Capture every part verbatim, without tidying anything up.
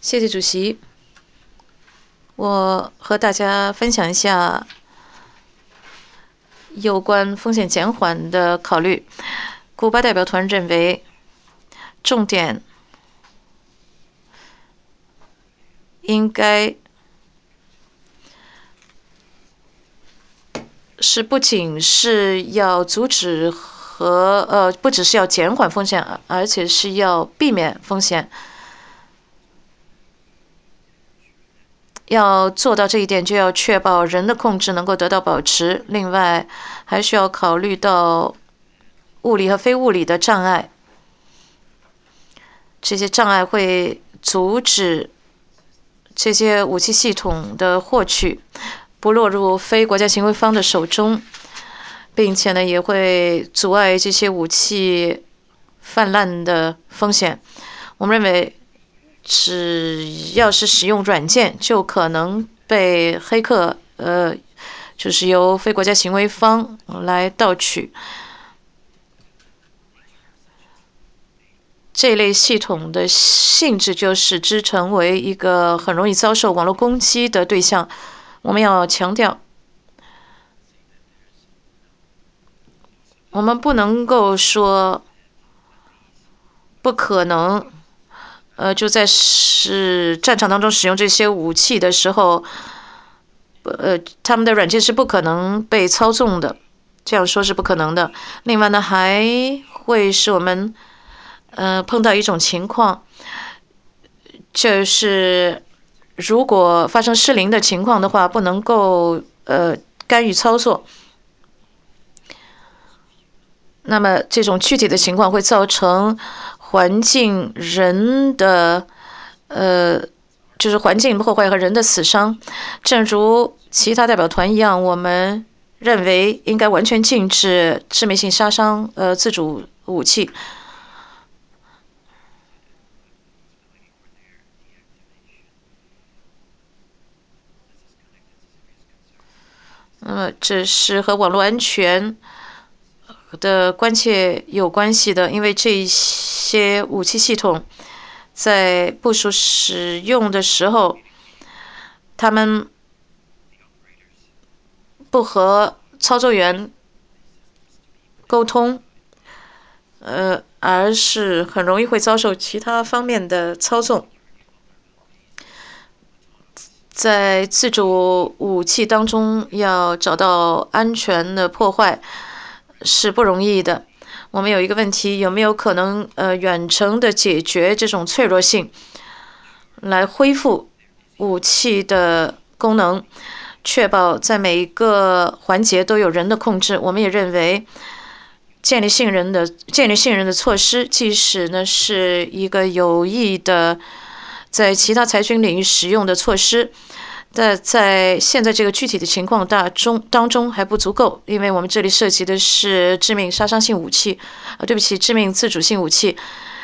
谢谢主席。我和大家分享一下有关风险减缓的考虑。古巴代表团认为，重点应该是不仅是要阻止和呃，不只是要减缓风险，而且是要避免风险。要做到这一点，就要确保人的控制能够得到保持。另外，还需要考虑到物理和非物理的障碍。这些障碍会阻止这些武器系统的获取不落入非国家行为方的手中，并且呢，也会阻碍这些武器泛滥的风险。我们认为，只要是使用软件，就可能被黑客呃，就是由非国家行为方来盗取。这类系统的性质就使之成为一个很容易遭受网络攻击的对象。我们要强调，我们不能够说不可能，呃，就在是战场当中使用这些武器的时候，呃，他们的软件是不可能被操纵的，这样说是不可能的。另外呢，还会使我们呃碰到一种情况，就是如果发生失灵的情况的话，不能够呃干预操作。那么这种具体的情况会造成环境、人的呃，就是环境破坏和人的死伤。正如其他代表团一样，我们认为应该完全禁止致命性杀伤呃自主武器。那么这是和网络安全的关切有关系的，因为这些武器系统在部署使用的时候，他们不和操作员沟通，呃，而是很容易会遭受其他方面的操纵。在自主武器当中，要找到安全的破坏是不容易的。我们有一个问题，有没有可能呃远程的解决这种脆弱性，来恢复武器的功能，确保在每一个环节都有人的控制？我们也认为，建立信任的建立信任的措施，即使呢是一个有益的，在其他裁军领域使用的措施。但在现在这个具体的情况大中当中还不足够，因为我们这里涉及的是致命杀伤性武器，呃，对不起，致命自主性武器。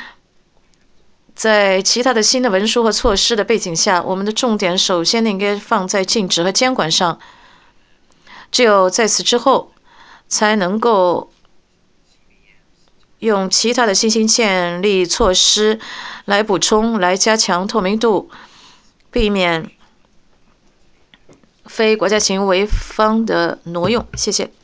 在其他的新的文书和措施的背景下，我们的重点首先应该放在禁止和监管上。只有在此之后，才能够用其他的新兴建立措施来补充、来加强透明度，避免非国家行为方的挪用。谢谢。